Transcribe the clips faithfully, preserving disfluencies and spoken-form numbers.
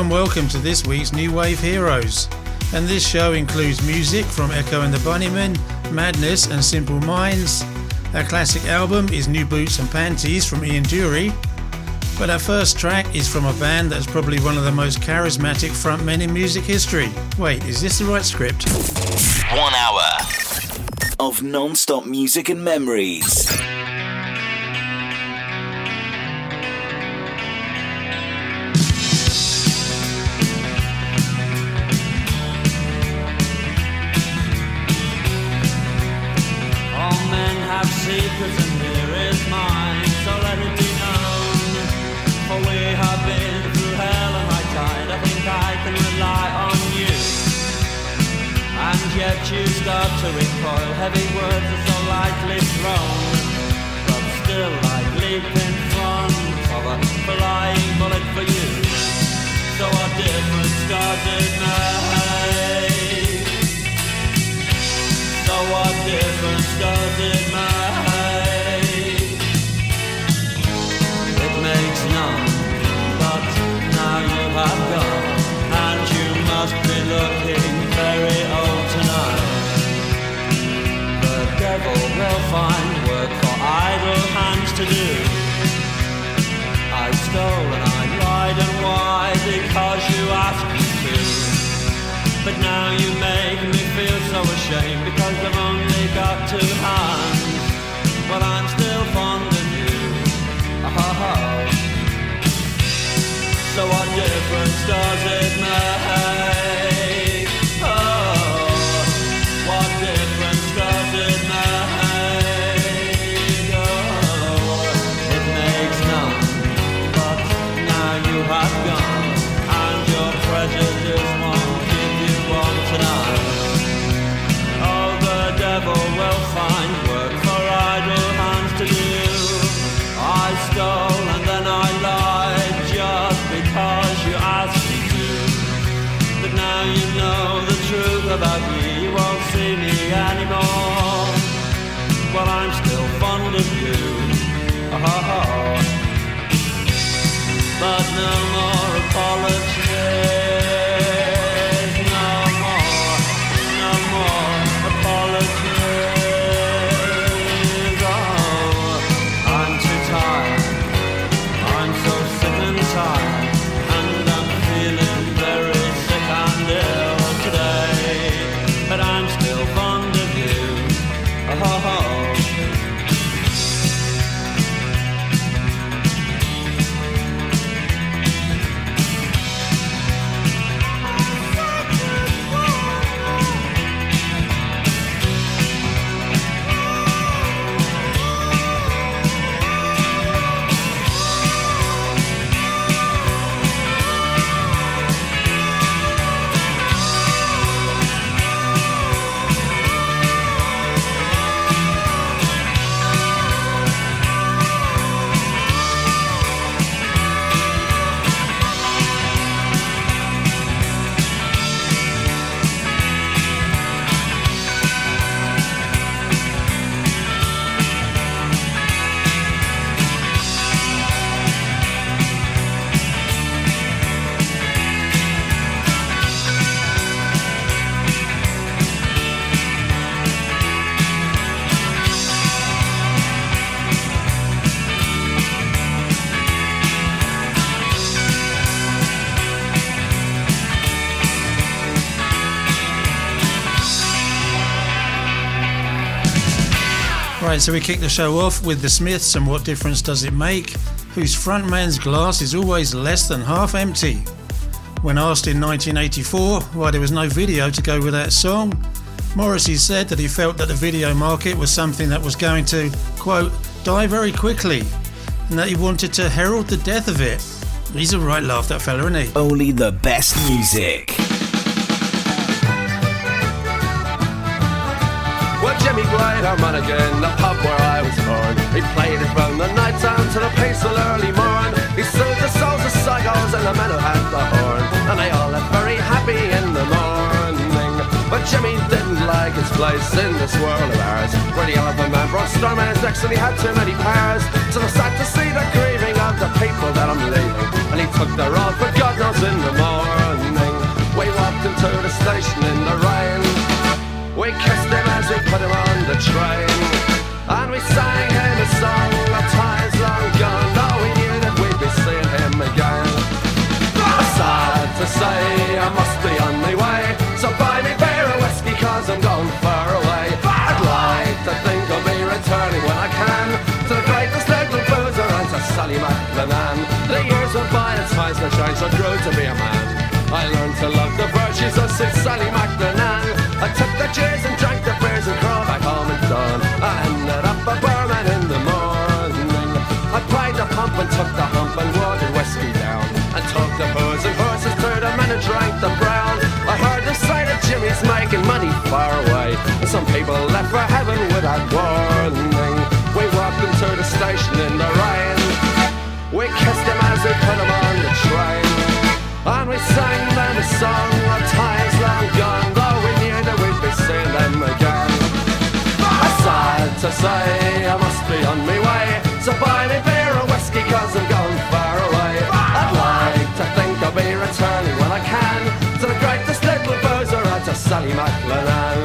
warm welcome to this week's New Wave Heroes. And this show includes music from Echo and the Bunnymen, Madness and Simple Minds. Our classic album is New Boots and Panties from Ian Dury. But our first track is from a band that's probably one of the most charismatic frontmen in music history. Wait, is this the right script? One hour of non-stop music and memories. Secrets and here is mine, so let it be known. For we have been through hell and high tide. I think I can rely on you. And yet you start to recoil. Heavy words are so lightly thrown, but still I leap in front of a flying bullet for you. So what difference does it make? So what difference does it make? Have gone, and you must be looking very old tonight. The devil will find work for idle hands to do. I stole and I lied, and why? Because you asked me to. But now you make me feel so ashamed, because I've only got two hands. But I'm still fond of you. Oh. So what difference does it make? Oh, what difference does it make? Oh, it makes none, but now you have gone, and your prejudice won't give you one tonight. Oh, the devil will find work for idle hands to do. I stole and then I lied, just because you asked me to. But now you know the truth about me, you won't see me anymore. Well, I'm still fond of you. Oh, but no more apologies. No more, no more apologies. Oh, I'm too tired. I'm so sick and tired. But I'm still fond of you. Oh. Right, so we kick the show off with the Smiths and What Difference Does It Make, whose frontman's glass is always less than half empty. When asked in nineteen eighty-four why there was no video to go with that song, Morrissey said that he felt that the video market was something that was going to, quote, die very quickly, and that he wanted to herald the death of it. He's a right laugh, that fella, isn't he? Only the best music. Well, Jimmy played harmonica in the pub where I was born. He played it from the night time to the pace of early morn. He soothed the souls of psychos and the men who had the horn, and they all left very happy in the morning. But Jimmy didn't like his place in this world of ours, where the elephant man brought storm in his necks and he had too many powers. So I sad to see the grieving of the people that I'm leaving, and he took the road for God knows in the morning. station in the rain. We kissed him as we put him on the train, and we sang him a song of times long gone, though we knew that we'd be seeing him again. Sad to say, I must be on my way, so buy me beer or whiskey cause I'm going far away. I'd like to think I'll be returning when I can to the greatest little boozer and to Sally McLennan. The years went by and times were changed, I grew to be a man. I learned to love the virtues of Sid Sally McLennan. I took the cheers and drank the beers and crawled back home at dawn. I ended up a barman in the morning. I pried the pump and took the hump and watered whiskey down, and took the booze and horses to the men and drank the brown. I heard the sight of Jimmy's making money far away, and some people left for heaven without warning. We walked him to the station in the rain. We kissed him as we put him on the train, and we sang them a song of times long gone, though we knew that we'd be seeing them again. Sad to say, I must be on my way, so buy me beer or whiskey cause I'm going far away. I'd like to think I'll be returning when I can to the greatest little boozer and to Sally McLennan.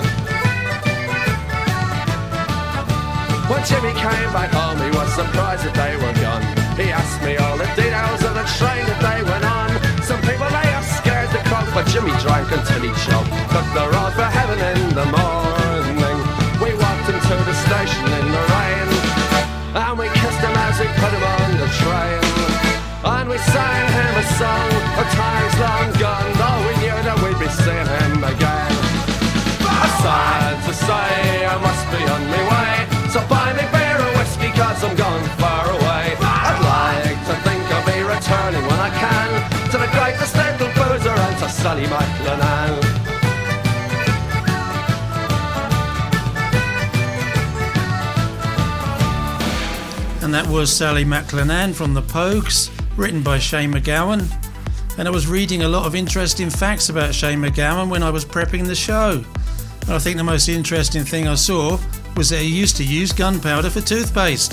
When Jimmy came back home, he was surprised that they were gone. He asked me all the details of the train that they went on. Some people they are scared to croak, but Jimmy drank until he choked. Took the road for heaven in the morning. We walked him to the station in the rain, and we kissed him as we put him on the train, and we sang him a song of times long gone, though we knew that we'd be seeing him again. Sad to say, I must be on my way, so buy me beer or whiskey cause I'm going far away. I'd like to think I'll be returning when I can to the greatest little boozer and to Sally McLennan. And that was Sally McLennan from the Pogues, written by Shane MacGowan. And I was reading a lot of interesting facts about Shane MacGowan when I was prepping the show. And I think the most interesting thing I saw was that he used to use gunpowder for toothpaste.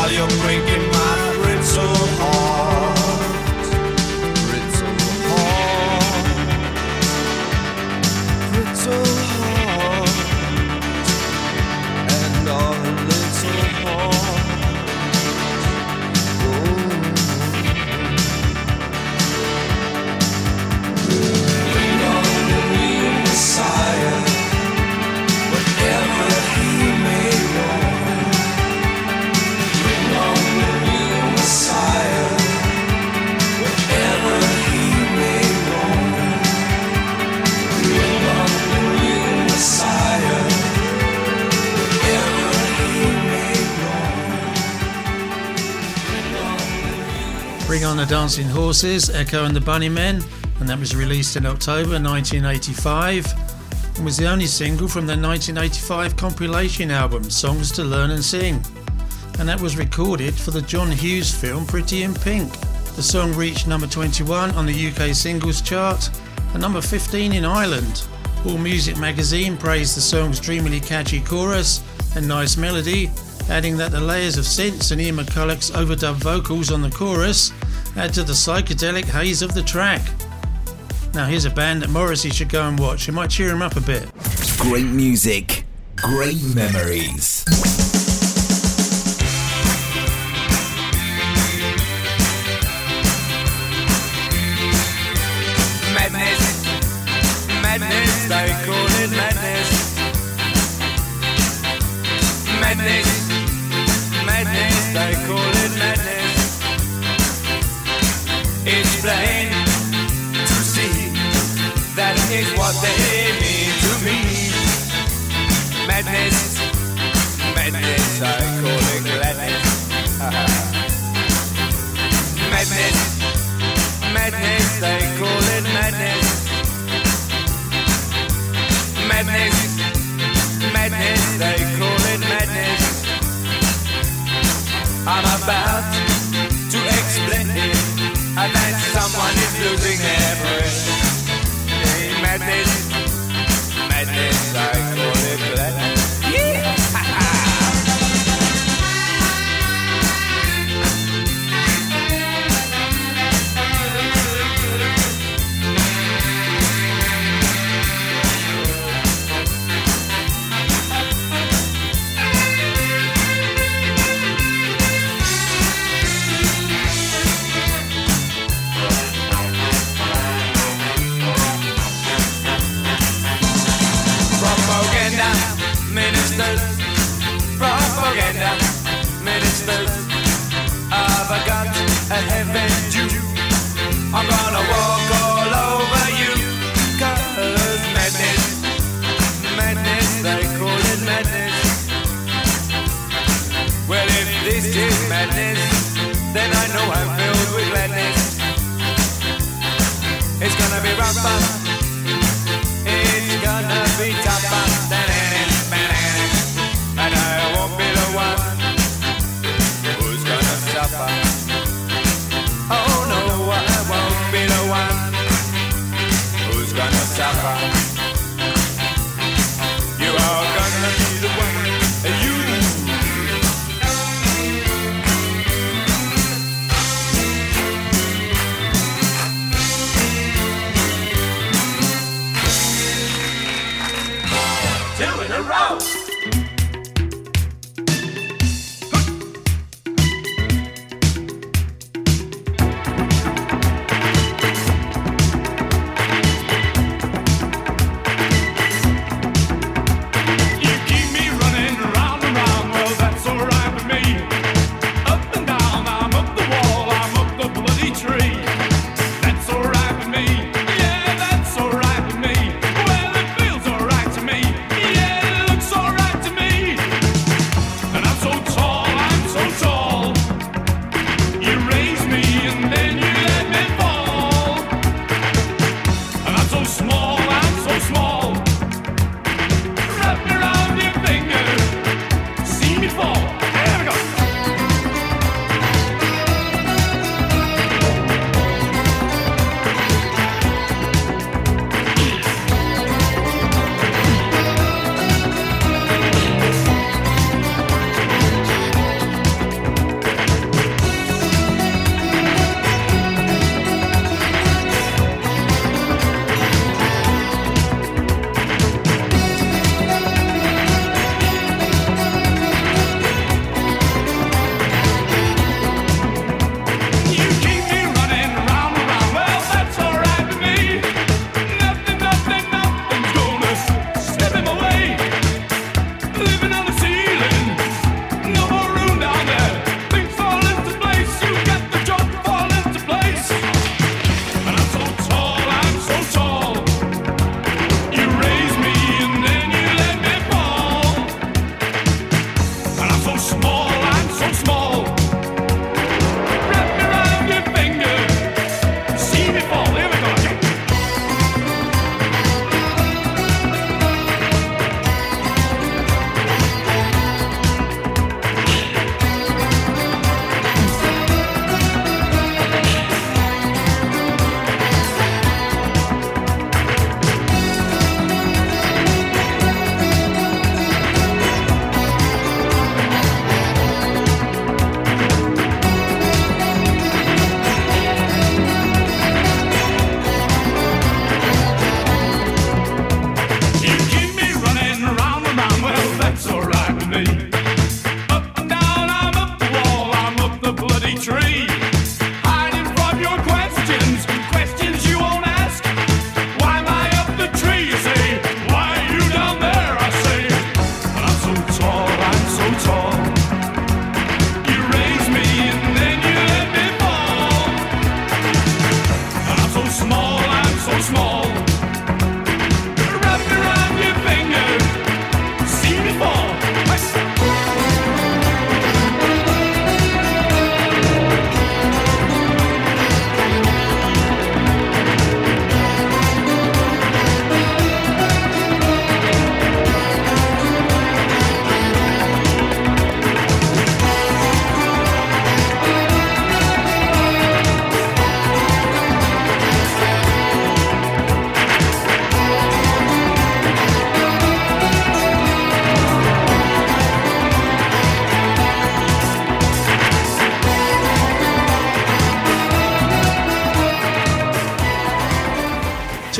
you're breaking my brittle heart. Brittle heart, brittle heart, and our little heart. Bring on the new Messiah, whatever he may want. Bring on the new Messiah, whatever he may want. Bring on the new Messiah, whatever he may want. Bring on the Dancing Horses, Echo and the Bunnymen, and that was released in October nineteen eighty-five and was the only single from the nineteen eighty-five compilation album Songs to Learn and Sing, and that was recorded for the John Hughes film Pretty in Pink. The song reached number twenty-one on the U K singles chart and number fifteen in Ireland. AllMusic magazine praised the song's dreamily catchy chorus and nice melody, adding that the layers of synths and Ian McCulloch's overdubbed vocals on the chorus add to the psychedelic haze of the track. Now here's a band that Morrissey should go and watch. It might cheer him up a bit. Great music, great memories. Madness, madness, they call it madness. Madness, madness, they call it madness. It's plain to see that is what they mean to me. Madness, madness, I call it gladness. Madness, madness, they call it madness. Madness, madness, they call it madness. I'm about to explain it, and then someone is losing their breath. Hey, madness, madness, I call it gladness. Yeah! Ministers, propaganda ministers, I've got a heaven due. I'm gonna walk all over you, cause madness, madness, they call it madness. Well, if this is madness, then I know I'm filled with gladness. It's gonna be rougher, it's gonna be tougher than any. And I won't be the one who's gonna suffer. Oh no, I won't be the one who's gonna suffer. You are gonna be the one, you.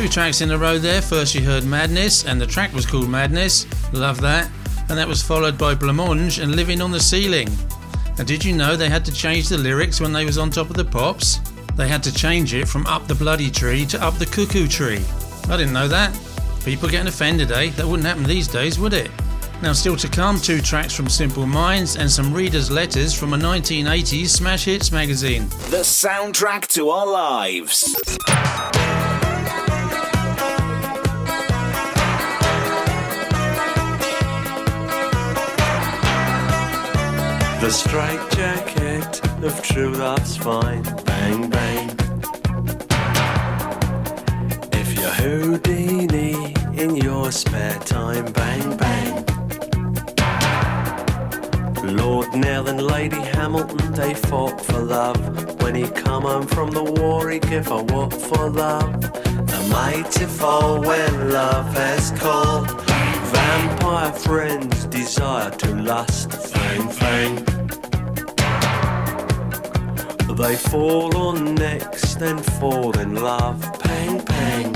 tracks in a row there. First you heard Madness, and the track was called Madness. Love that. And that was followed by Blancmange and Living on the Ceiling. Now did you know they had to change the lyrics when they was on Top of the Pops? They had to change it from Up the Bloody Tree to Up the Cuckoo Tree. I didn't know that. People getting offended, eh? That wouldn't happen these days, would it? Now still to come, two tracks from Simple Minds and some readers' letters from a nineteen eighties Smash Hits magazine. The soundtrack to our lives. The straitjacket of true love's fine, bang bang. If you're Houdini in your spare time, bang bang. Lord Nell and Lady Hamilton, they fought for love. When he come home from the war, he give a whoop for love. The mighty fall when love has called. Vampire friends desire to lust, fang fang. They fall on necks, then fall in love, pang pang.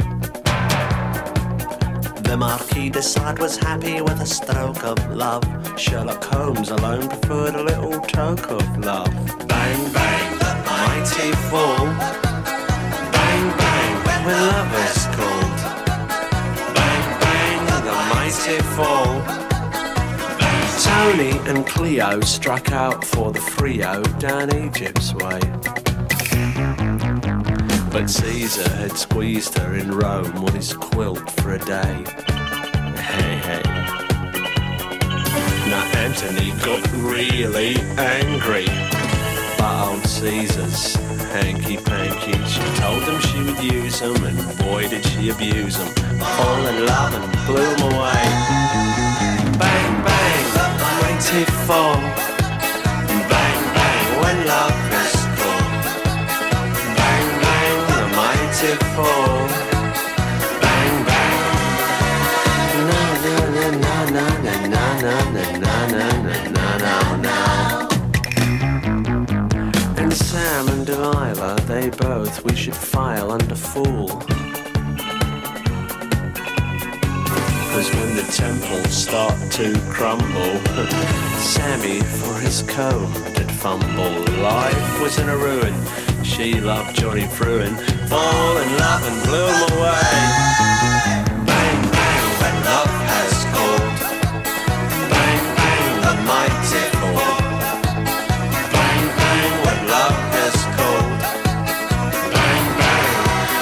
The Marquis de Sade was happy with a stroke of love. Sherlock Holmes alone preferred a little toke of love. Bang bang, the mighty fall. Bang bang, when love is called. Bang bang, the mighty fall. Tony and Cleo struck out for the Frio down Egypt's way. But Caesar had squeezed her in Rome on his quilt for a day. Hey, hey. Now Antony got really angry. But old Caesar's hanky-panky, she told him she would use him, and boy did she abuse him. Fall in love and blew him away. Bang, bang, the mighty fall. Bang, bang, when love is called. Bang, bang, the mighty fall. Bang, bang. Na na na na na na na na na na na na na. And Sam and Delilah, they both we should file under fool. Cause when the temples start to crumble, Sammy for his comb did fumble. Life was in a ruin, she loved Johnny Fruin. Fall in love and blew him away. Bang, bang, when love has called. Bang, bang, the mighty fall. Bang, bang, when love has called. Bang, bang.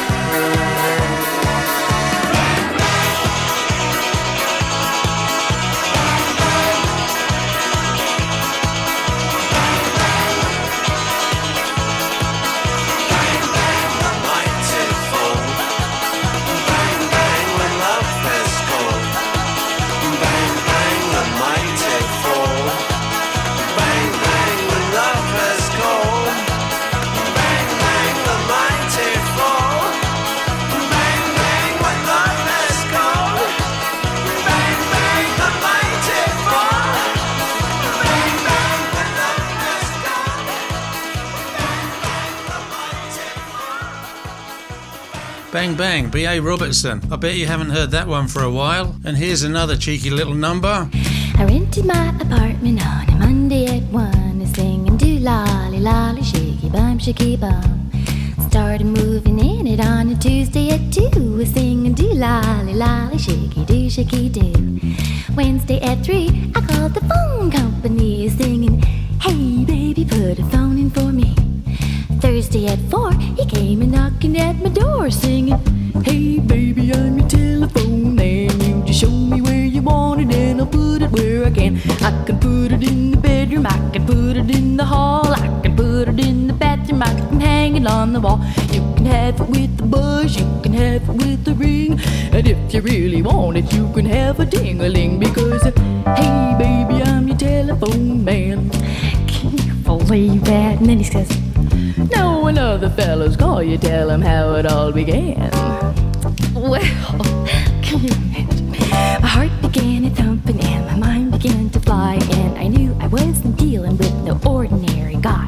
Bang Bang, B A Robertson. I bet you haven't heard that one for a while. And here's another cheeky little number. I rented my apartment on a Monday at one, singing do lolly lolly shaky bum shaky bum. Started moving in it on a Tuesday at two, singing do lolly lolly shaky do shaky do. Wednesday at three, I called the phone company, singing, hey baby, put a phone in for me. Thursday at four, he came and knocking at my door, singing, hey baby, I'm your telephone man. You just show me where you want it and I'll put it where I can. I can put it in the bedroom, I can put it in the hall, I can put it in the bathroom, I can hang it on the wall. You can have it with the buzz, you can have it with the ring, and if you really want it, you can have a ding-a-ling, because uh, hey baby, I'm your telephone man. Can you believe that? And then he says, no, when other fellows call you, tell them how it all began. Well, can you imagine? My heart began a thumping and my mind began to fly, and I knew I wasn't dealing with no ordinary guy.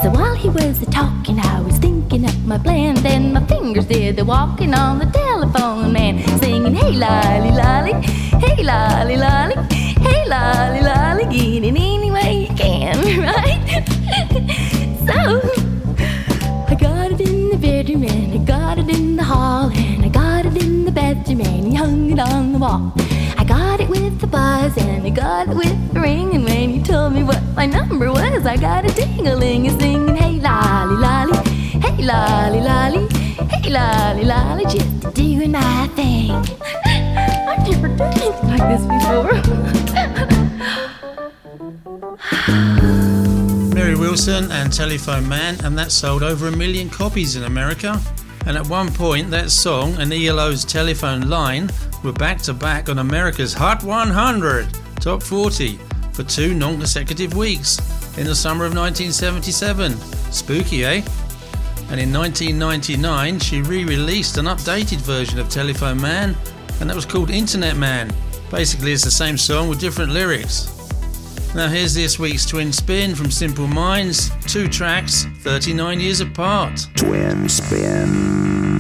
So while he was a-talking, I was thinking up my plan. Then my fingers did the walking on the telephone man, singing, hey, lolly, lolly, hey, lolly, lolly, hey, lolly, lolly, get it any way you can, right? So I got it in the bedroom and I got it in the hall and I got it in the bathroom and he hung it on the wall. I got it with the buzz and I got it with the ring, and when he told me what my number was, I got a ding-a-ling and singing, hey, lolly, lolly, hey, lolly, lolly, hey, lolly, lolly, just doing my thing. I've never done anything like this before. Mary Wilson and Telephone Man, and that sold over a million copies in America. And at one point, that song and E L O's Telephone Line were back-to-back on America's Hot one hundred, Top forty, for two non-consecutive weeks in the summer of nineteen seventy-seven. Spooky, eh? And in nineteen ninety-nine, she re-released an updated version of Telephone Man, and that was called Internet Man. Basically, it's the same song with different lyrics. Now here's this week's Twin Spin from Simple Minds, two tracks, thirty-nine years apart. Twin Spin.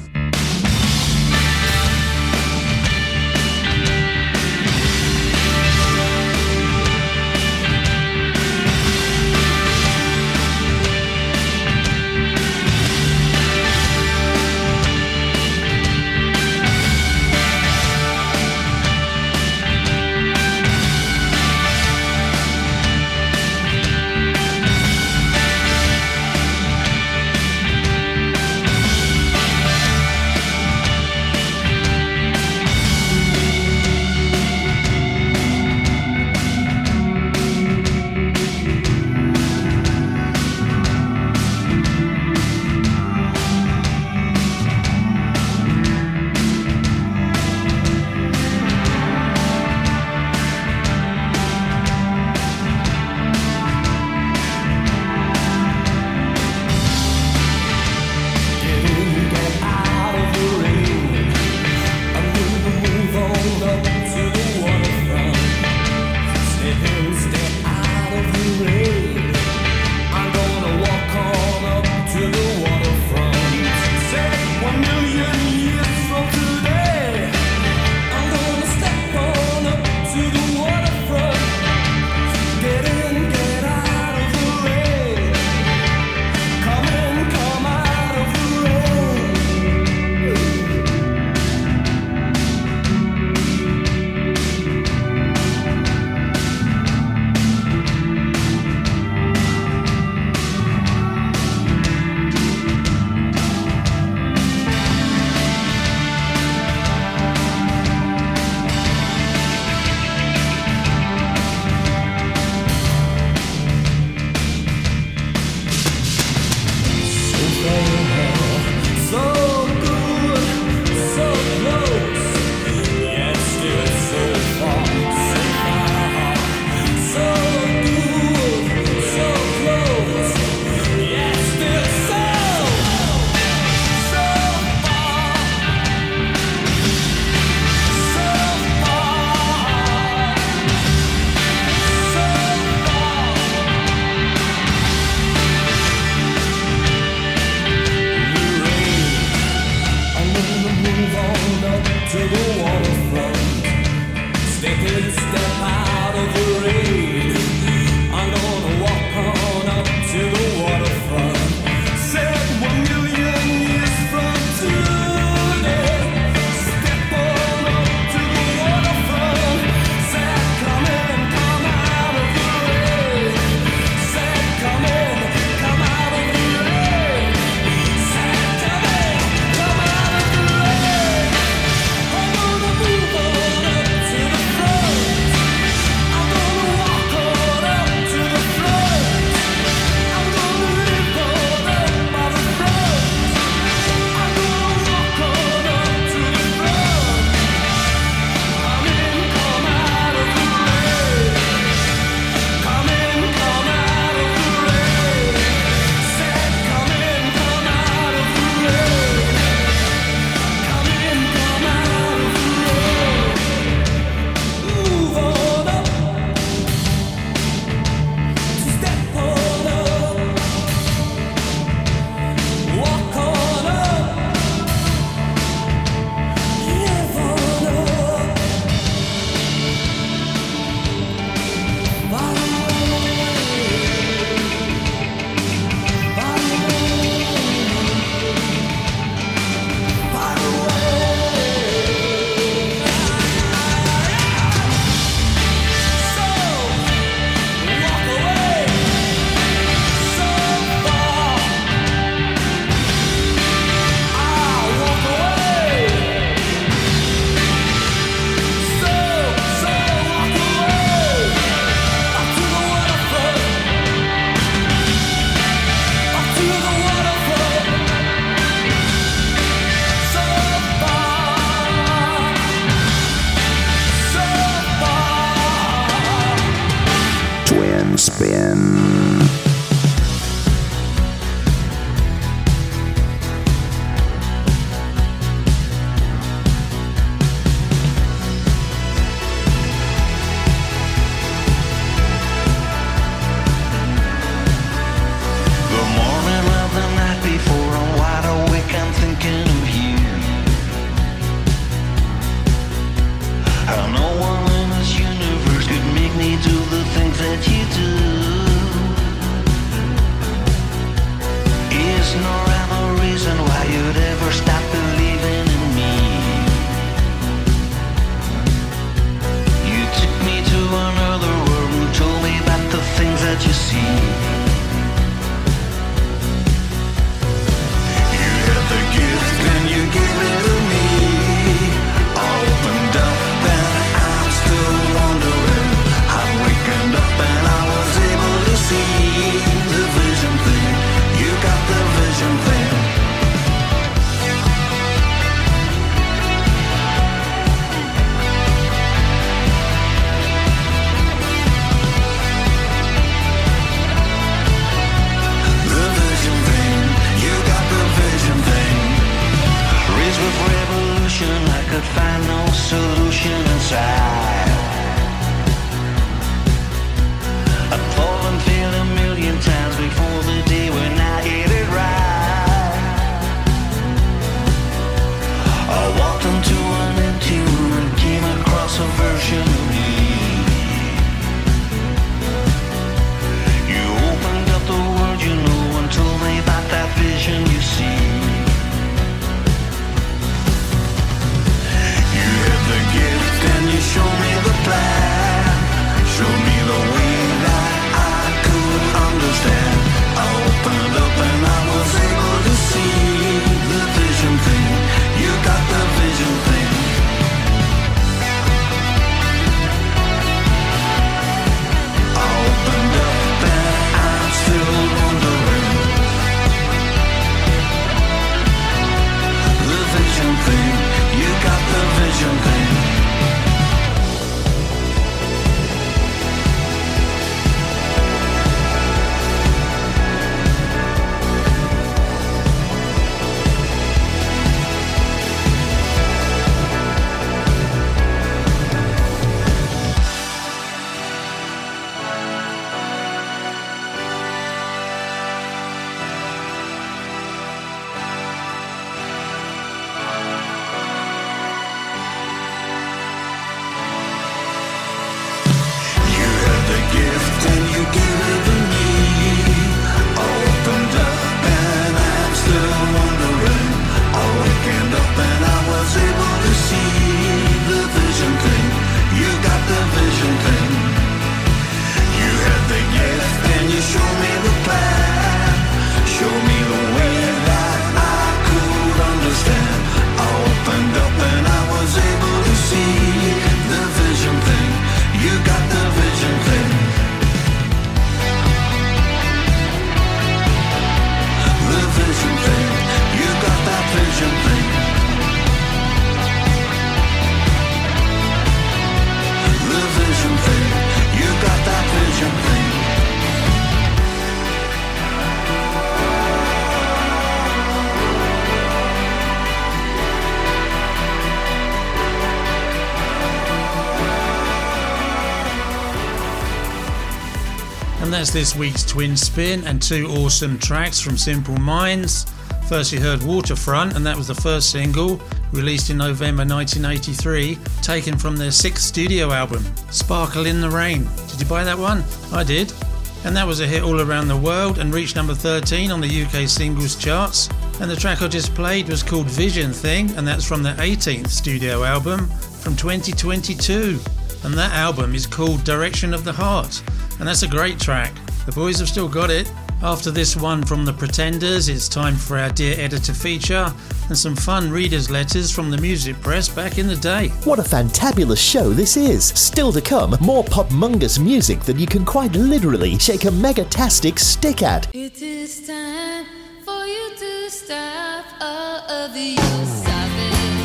that's this week's Twin Spin and two awesome tracks from Simple Minds. First you heard Waterfront, and that was the first single, released in November nineteen eighty-three, taken from their sixth studio album, Sparkle in the Rain. Did you buy that one? I did. And that was a hit all around the world and reached number thirteen on the U K singles charts. And the track I just played was called Vision Thing, and that's from their eighteenth studio album from twenty twenty-two. And that album is called Direction of the Heart, and that's a great track. The boys have still got it. After this one from the Pretenders, it's time for our Dear Editor feature and some fun readers' letters from the music press back in the day. What a fantabulous show this is! Still to come, more pop-mungus music that you can quite literally shake a megatastic stick at. It is time for you to stop all of the use of it.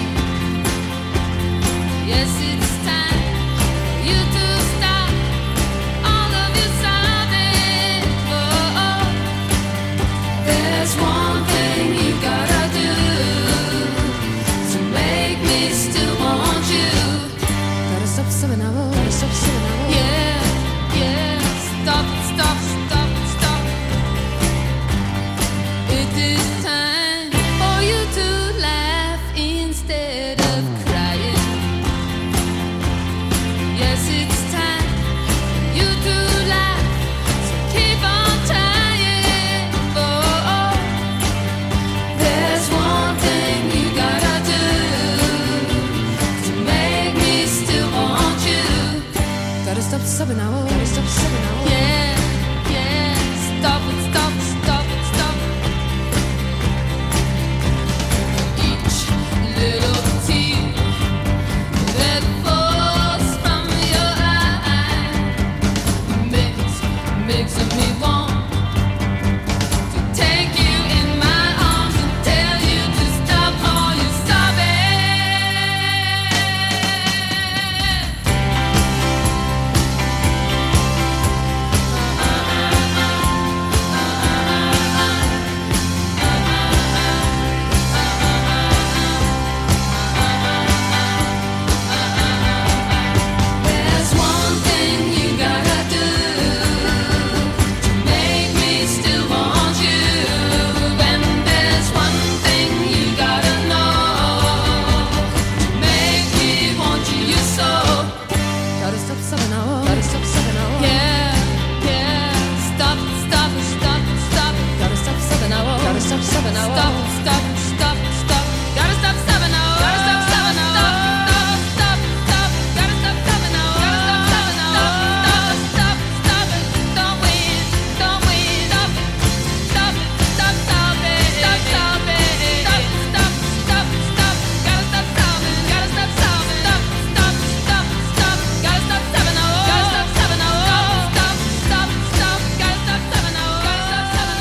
Yes, it's time for you to stop all of your sobbing. Oh, oh. There's one thing you gotta do to make me still want you. Gotta stop sobbing now, gotta stop sobbing now. Yeah, yeah, stop it, stop, stop it, stop. It is time for you to laugh instead of crying. Yes, it's time for you to laugh, so keep on trying. Oh, oh. There's one thing you gotta do to make me still want you. Gotta stop sobbing now, gotta stop sobbing now. Yeah, yeah, stop it, stop, stop it, stop. Each little tear that falls from your eye makes, makes me want to take you in my arms and tell you to stop all your There's one thing you gotta do to make me still want you. And there's one thing you gotta know to make me want you so. Gotta stop sobbing now, gotta stop sobbing now. Yeah, yeah, stop it, stop it, stop it, stop it. Gotta stop sobbing now, gotta stop sobbing now. Stop it, stop it, stop it, stop it. Gotta stop sobbing now, gotta stop sobbing now. Stop, stop, stop, gotta stop sobbing now. Gotta stop sobbing now. Stop, stop, stop it, don't wait, don't wait. Stop it, stop it, stop, stop it, stop, stop it. Stop, stop, stop, stop, gotta stop sobbing, gotta stop sobbing. Stop, stop, stop, stop, gotta stop sobbing now. Gotta stop sobbing now. Stop, stop, stop, gotta stop sobbing now. Gotta stop sobbing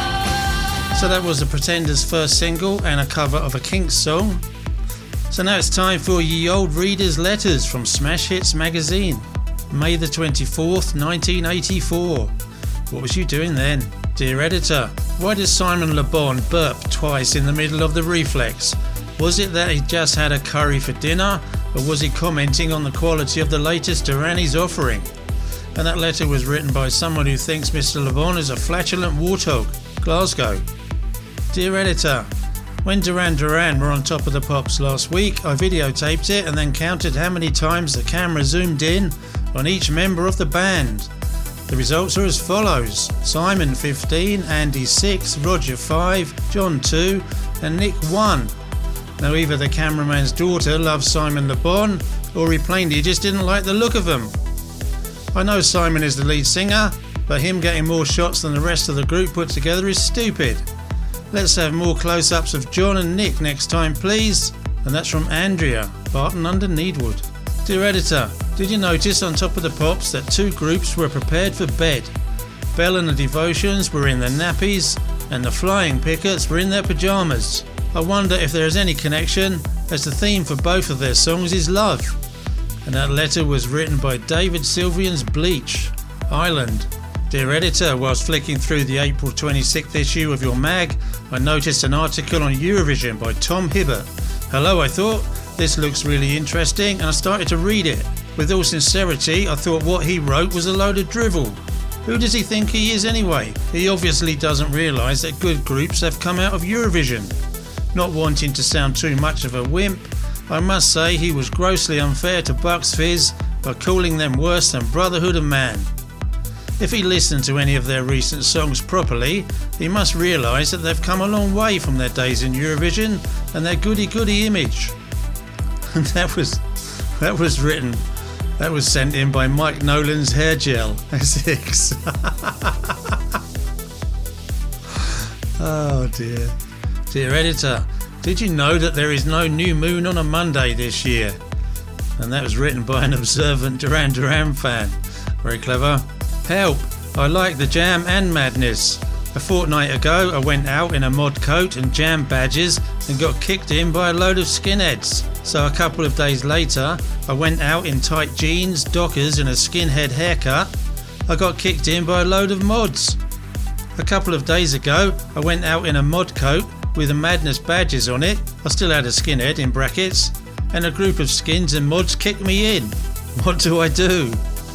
now. So that was the Pretenders' first single and a cover of a Kinks song. So now it's time for Ye Old Readers' Letters from Smash Hits magazine. May the twenty-fourth, nineteen eighty-four. What was you doing then? Dear Editor, why does Simon Le Bon burp twice in the middle of the reflex? Was it that he just had a curry for dinner, or was he commenting on the quality of the latest Durrani's offering? And that letter was written by someone who thinks Mister Le Bon is a flatulent warthog. Glasgow. Dear Editor, when Duran Duran were on Top of the Pops last week, I videotaped it and then counted how many times the camera zoomed in on each member of the band. The results are as follows: Simon fifteen, Andy six, Roger five, John two and Nick one. Now either the cameraman's daughter loves Simon Le Bon, or he plainly just didn't like the look of them. I know Simon is the lead singer, but him getting more shots than the rest of the group put together is stupid. Let's have more close-ups of John and Nick next time, please. And that's from Andrea, Barton under Needwood. Dear Editor, did you notice on Top of the Pops that two groups were prepared for bed? Bell and the Devotions were in their nappies, and the Flying Pickets were in their pyjamas. I wonder if there is any connection, as the theme for both of their songs is love. And that letter was written by David Sylvian's Bleach, Ireland. Dear Editor, whilst flicking through the April twenty-sixth issue of your mag, I noticed an article on Eurovision by Tom Hibbert. Hello, I thought, this looks really interesting, and I started to read it. With all sincerity, I thought what he wrote was a load of drivel. Who does he think he is anyway? He obviously doesn't realise that good groups have come out of Eurovision. Not wanting to sound too much of a wimp, I must say he was grossly unfair to Bucks Fizz by calling them worse than Brotherhood of Man. If he listened to any of their recent songs properly, he must realise that they've come a long way from their days in Eurovision and their goody-goody image. And that was that was written, that was sent in by Mike Nolan's Hair Gel, Essex. Oh dear. Dear editor, did you know that there is no new moon on a Monday this year? And that was written by an observant Duran Duran fan. Very clever. Help! I like the jam and madness. A fortnight ago I went out in a mod coat and jam badges and got kicked in by a load of skinheads. So a couple of days later I went out in tight jeans, dockers and a skinhead haircut. I got kicked in by a load of mods. A couple of days ago I went out in a mod coat with the madness badges on it. I still had a skinhead in brackets and a group of skins and mods kicked me in. What do I do?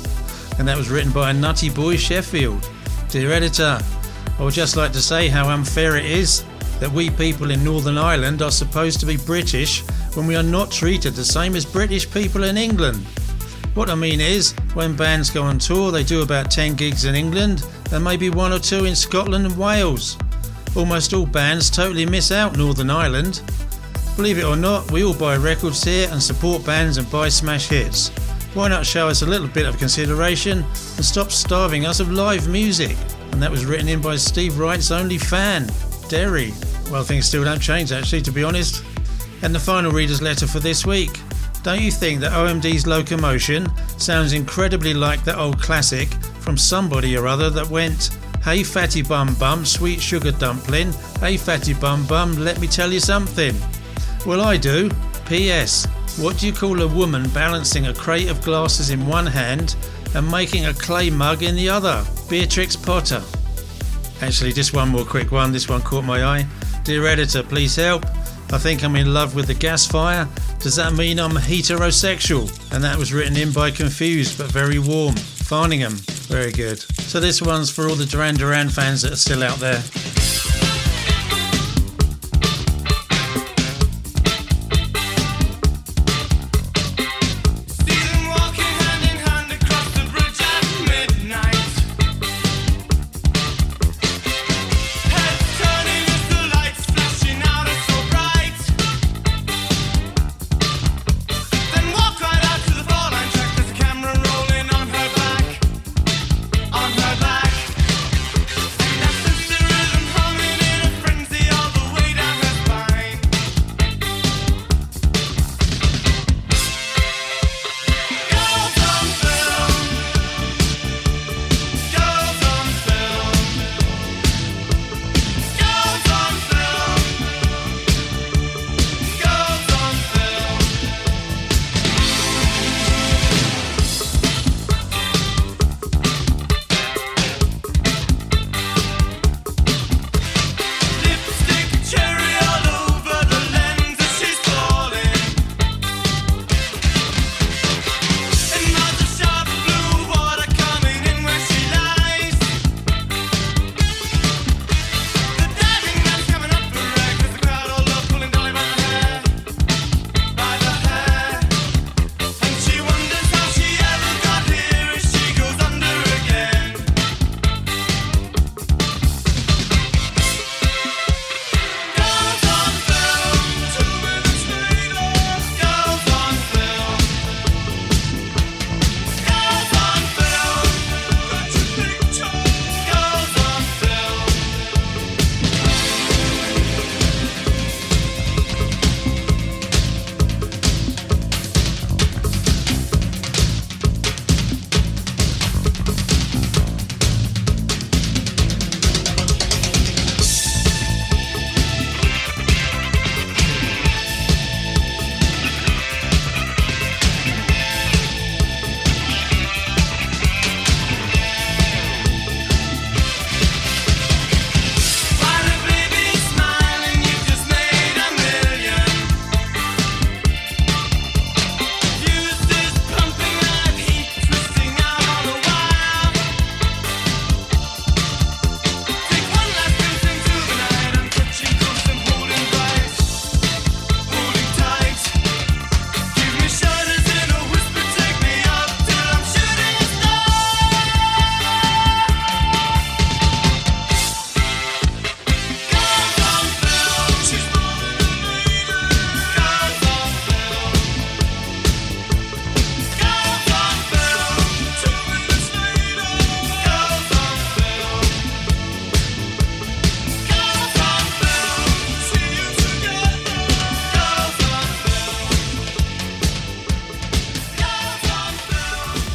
And that was written by a nutty boy Sheffield. Dear editor, I would just like to say how unfair it is that we people in Northern Ireland are supposed to be British when we are not treated the same as British people in England. What I mean is, when bands go on tour they do about ten gigs in England and maybe one or two in Scotland and Wales. Almost all bands totally miss out Northern Ireland. Believe it or not, we all buy records here and support bands and buy smash hits. Why not show us a little bit of consideration and stop starving us of live music? And that was written in by Steve Wright's only fan, Derry. Well, things still don't change actually, to be honest. And the final reader's letter for this week. Don't you think that O M D's Locomotion sounds incredibly like that old classic from somebody or other that went, "Hey fatty bum bum, sweet sugar dumpling, hey fatty bum bum, let me tell you something." Well, I do. P S. What do you call a woman balancing a crate of glasses in one hand and making a clay mug in the other? Beatrix Potter. Actually, just one more quick one. This one caught my eye. Dear editor, please help. I think I'm in love with the gas fire. Does that mean I'm heterosexual? And that was written in by Confused but very warm. Farningham. Very good. So this one's for all the Duran Duran fans that are still out there. On her back, and that's the rhythm humming.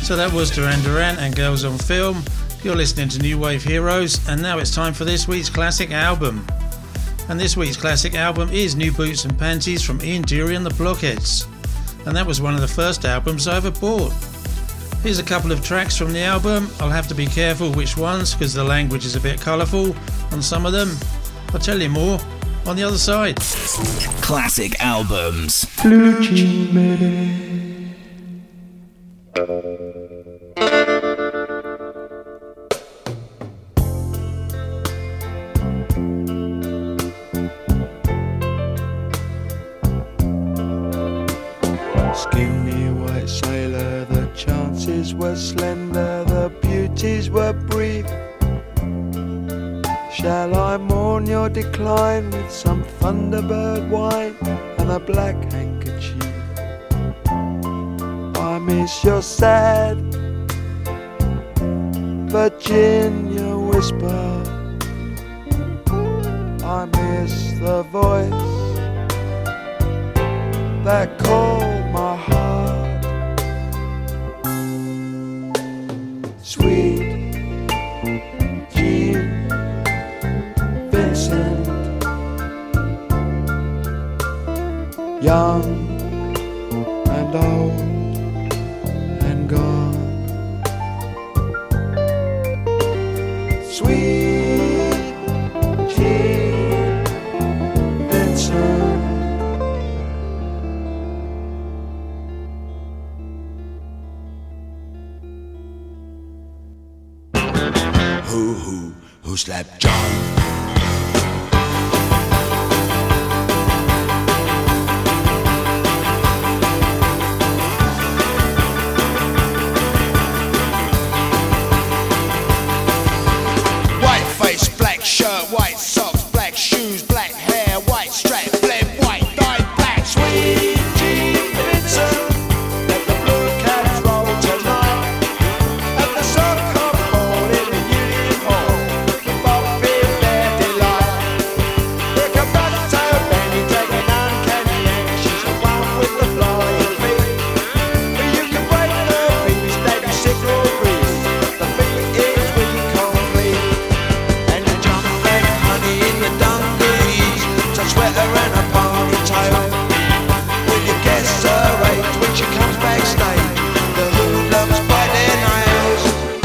So that was Duran Duran and Girls on Film. You're listening to New Wave Heroes, and now it's time for this week's classic album. And this week's classic album is New Boots and Panties from Ian Dury and the Blockheads. And that was one of the first albums I ever bought. Here's a couple of tracks from the album. I'll have to be careful which ones because the language is a bit colourful on some of them. I'll tell you more on the other side. Classic albums. Blue Jean Baby. Skinny white sailor, the chances were slender, the beauties were brief. Shall I mourn your decline with some Thunderbird wine and a black handkerchief? I miss your sad Virginia whisper. I miss the voice that called my heart. Sweet Jean Vincent, young and old and gone. Sweet Jean Vincent. Who, who, who slapped John? White face, black shirt, white socks, black shoes, black hair, white strap, bled white, dyed black. Sweet Jean Vincent, let the blue cats roll tonight. At the soccer ball in the Union Hall, the ball feel their delight. Here comes Bobtail Benny taking uncanny act. She's the one with the flying feet. But you can break her fingers, they be sick or breathe. The feet is weak, complete. And you jump like honey in the dungarees, some sweater and a ponytail. Will you guess her age when she comes backstage? The hoodlums by their nails.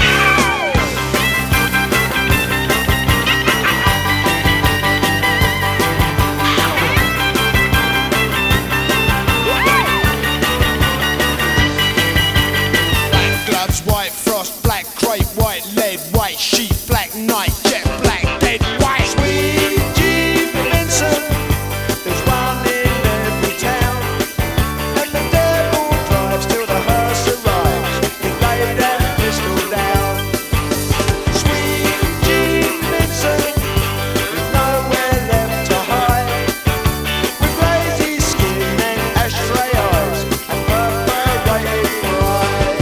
Black gloves, white frost, black crepe, white lead, white sheep, black night, jet black, dead white. Sweet Jean Vincent, there's one in every town. And the devil drives till the hearse arrives. He laid that pistol down. Sweet Jean Vincent, with nowhere left to hide. With lazy skin and ashtray eyes and perforated pride.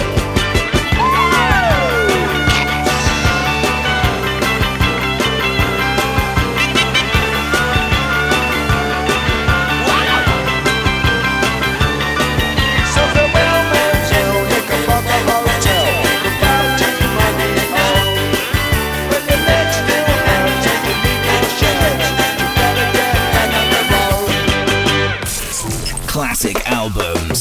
So farewell, Mademoiselle, Knickerbocker Hotel. Goodbye to money home. When your legs still hurt and you need more shirts, you better get back on the road. Classic albums.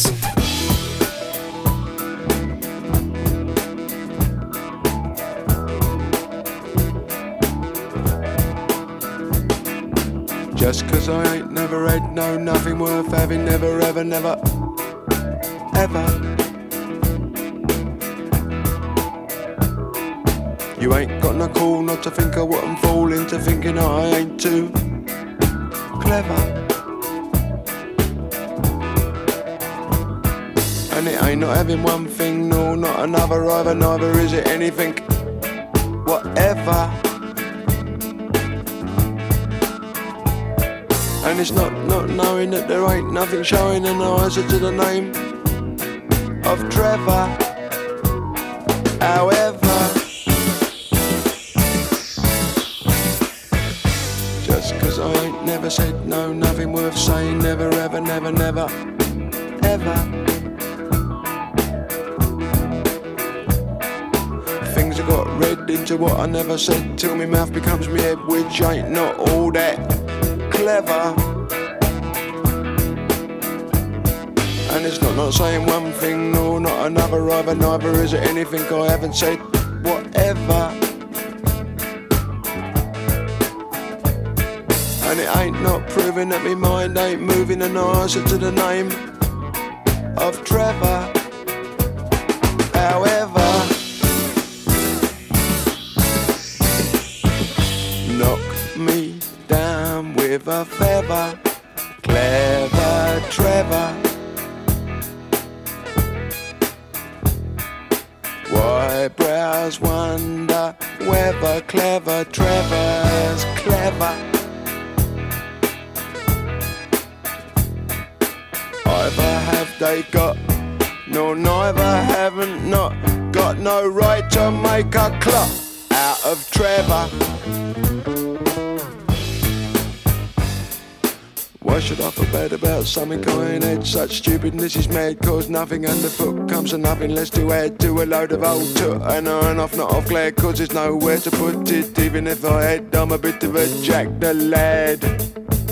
Just 'cause I ain't never had no nothing worth having, never ever, never, ever. You ain't got no call not to think of what I'm falling to, thinking I ain't too clever. And it ain't not having one thing, no, not another either, neither is it anything, whatever. And it's not not knowing that there ain't nothing showing in the eyes to the name of Trevor. However, just 'cause I ain't never said no, nothing worth saying, never ever, never, never, ever. things I got read into what I never said till my mouth becomes me head, which ain't not all that clever. And it's not not saying one thing nor not another either, neither is it anything I haven't said, whatever. And it ain't not proving that me mind ain't moving an answer to the name of Trevor. However, knock me down with a feather, clever Trevor. Why brows wonder whether clever Trevor's clever. Either have they got, no neither haven't not got no right to make a clock out of Trevor. Why should I feel bad about something I ain't had? Such stupidness is mad, cause nothing underfoot comes to nothing less to add to a load of old toot. And on off, not off glad, cause there's nowhere to put it. Even if I had, I'm a bit of a Jack the Lad.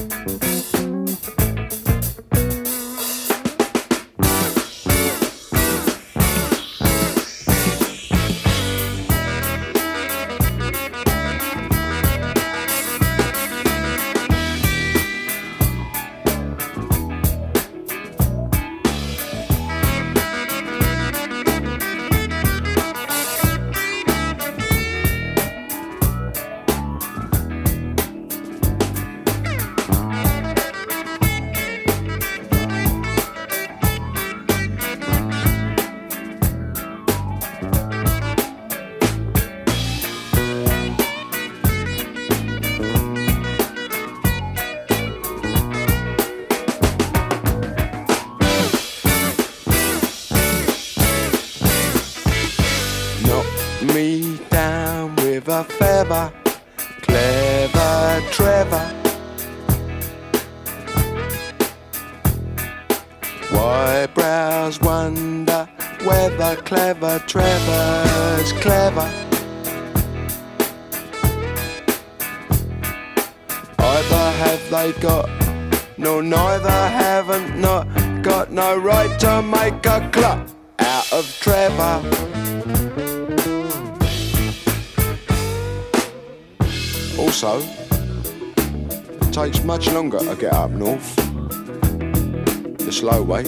Feather, clever Trevor. Why brows wonder whether clever Trevor's clever. Either have they got, no neither haven't not got no right to make a clock out of Trevor. Also, it takes much longer to get up north, the slow way.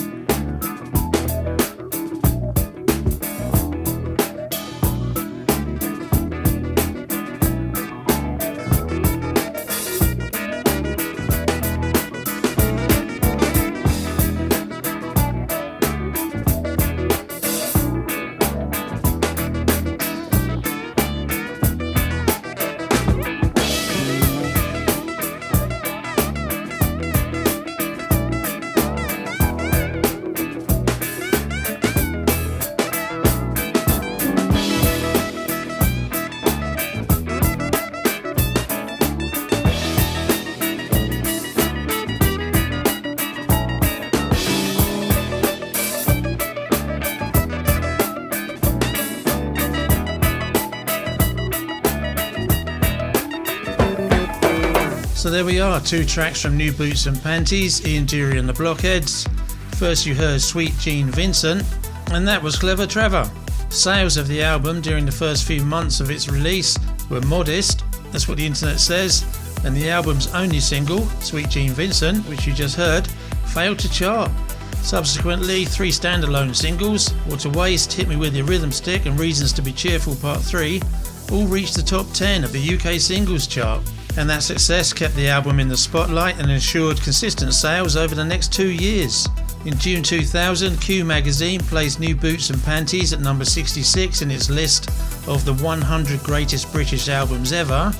So there we are, two tracks from New Boots and Panties, Ian Dury and the Blockheads. First you heard Sweet Jean Vincent, and that was Clever Trevor. Sales of the album during the first few months of its release were modest, that's what the internet says, and the album's only single, Sweet Jean Vincent, which you just heard, failed to chart. Subsequently, three standalone singles, What a Waste, Hit Me With Your Rhythm Stick and Reasons to Be Cheerful Part three, all reached the top ten of the U K singles chart. And that success kept the album in the spotlight and ensured consistent sales over the next two years. In June two thousand, Q magazine placed New Boots and Panties at number sixty-six in its list of the one hundred greatest British albums ever.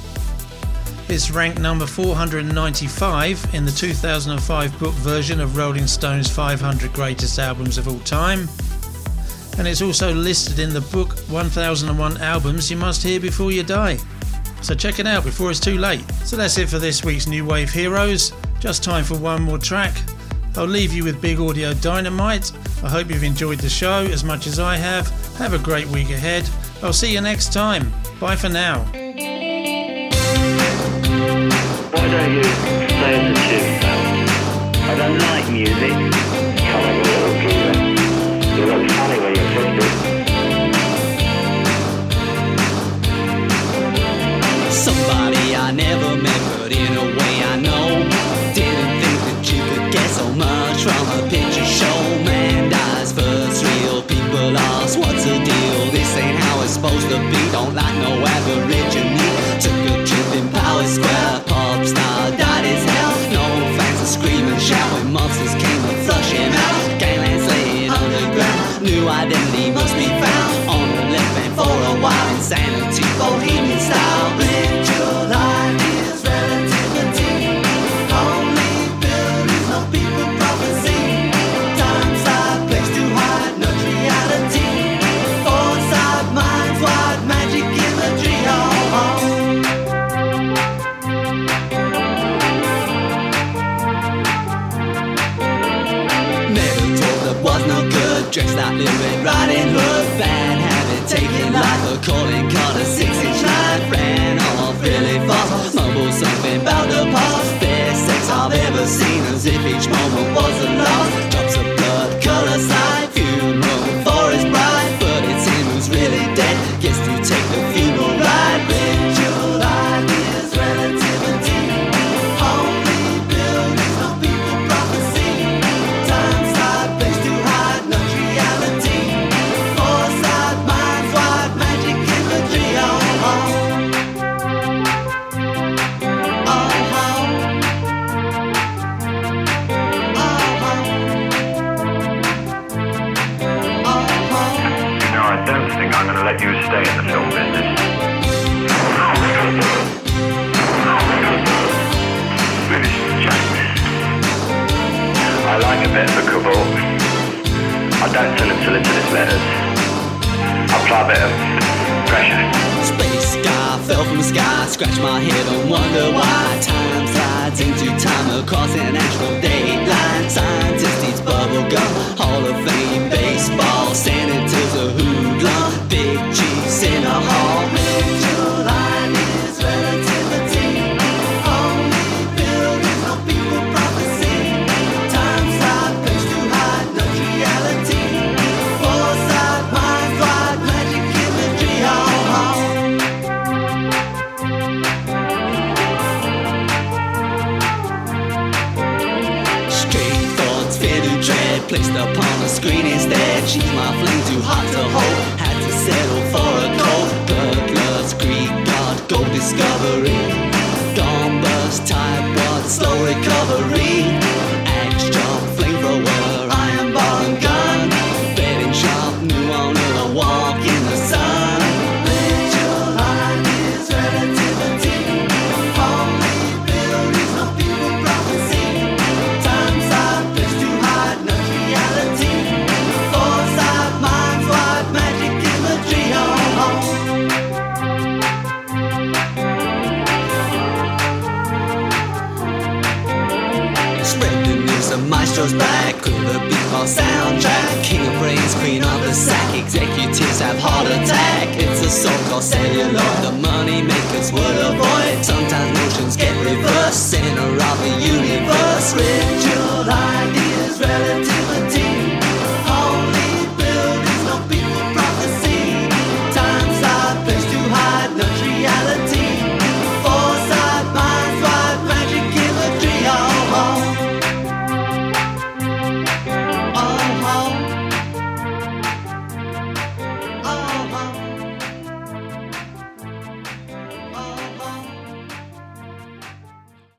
It's ranked number four hundred ninety-five in the two thousand five book version of Rolling Stone's five hundred greatest albums of all time. And it's also listed in the book one thousand one albums you must hear before you die. So check it out before it's too late. So that's it for this week's New Wave Heroes. Just time for one more track. I'll leave you with Big Audio Dynamite. I hope you've enjoyed the show as much as I have. Have a great week ahead, I'll see you next time. Bye for now. Why don't you play us a tune, pal? I don't like music. Come have a little groove. You look funny when you're fifty. Somebody I never met, but in a way I know. Didn't think that you could get so much from a picture show. Man dies first, real people ask what's the deal. This ain't how it's supposed to be. Don't like no aborigine. Took a trip in Power Square. Pop star died as hell. No fans are screaming, shouting. Monsters came and flush him out. Gangland slaying underground. New identity must be found. On the left band for a while. Insanity, bohemian style. Live your life is relativity. Only buildings, no people prophecy. Time side, place to hide, not reality. Foresight, minds wide, magic imagery. Oh, oh. Never told that was no good. Dressed like Little Red Riding Hood. Bad habit, taking life. A calling card, a six-inch line. Ran off really fast. Mumble something about the past. Best sex I've ever seen. As if each moment was a loss. Drops of blood, colour slide. Funeral for his bride. But it's him who's really dead. Gets to take the funeral ride. Ritual ideas, relativity. Only buildings, no people prophecy. Time side, place to hide, not reality. Foresight, minds wide, magic imagery. Oh, oh. Oh, oh. Oh, oh. You know, I don't think I'm going to let you stay in the film business. British James. I like a bit of a cabal. I don't send him solicitor's letters. I apply a bit of pressure. Space sky fell from the sky. Scratch my head and wonder why. Time slides into time across international date line. Scientist eats bubble gum. Hall of Fame baseball. Senators a hoodlum. Big chiefs in a hall. Visual line is relativity. Only buildings, no people prophecy. Time slide, place to hide, not reality. Foresight, minds wide, magic imagery. Oh, oh. Straight thoughts, fear to dread. Placed upon the screen instead. She's my flame, too hot to hold. Had to settle for a cold. Burglars, Greek god, gold discovery. Dawn burst, type what, slow recovery. Axe chop, flamethrower, iron bar and gun. Betting shop, new owner, a walk in the sun. Visual line is relativity. Only buildings, no people prophecy. Time side, place to hide, not reality. Foresight, minds wide, magic imagery. Oh, oh. Spread the news, the maestro's back. Cool the beatbox soundtrack. King of brains, queen of the sack. Executives have heart attack. It's a so-called celluloid. The money makers would avoid. Sometimes notions get revealed.